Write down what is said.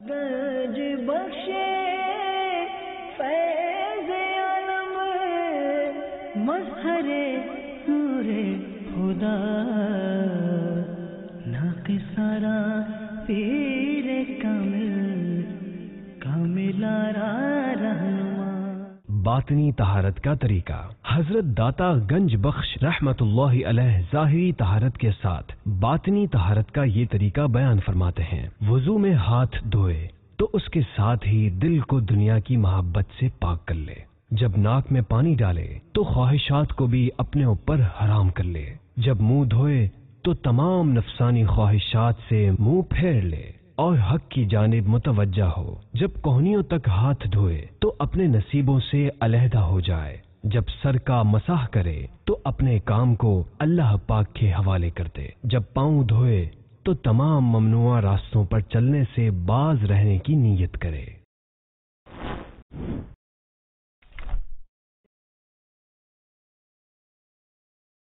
گنج بخشے فیض عالم مظہر نور خدا ناقصارا پیر کامل آرا رہنما۔ باطنی طہارت کا طریقہ۔ حضرت داتا گنج بخش رحمت اللہ علیہ ظاہری طہارت کے ساتھ باطنی طہارت کا یہ طریقہ بیان فرماتے ہیں۔ وضو میں ہاتھ دھوئے تو اس کے ساتھ ہی دل کو دنیا کی محبت سے پاک کر لے۔ جب ناک میں پانی ڈالے تو خواہشات کو بھی اپنے اوپر حرام کر لے۔ جب منہ دھوئے تو تمام نفسانی خواہشات سے منہ پھیر لے اور حق کی جانب متوجہ ہو۔ جب کوہنیوں تک ہاتھ دھوئے تو اپنے نصیبوں سے علیحدہ ہو جائے۔ جب سر کا مسح کرے تو اپنے کام کو اللہ پاک کے حوالے کر دے۔ جب پاؤں دھوئے تو تمام ممنوعہ راستوں پر چلنے سے باز رہنے کی نیت کرے۔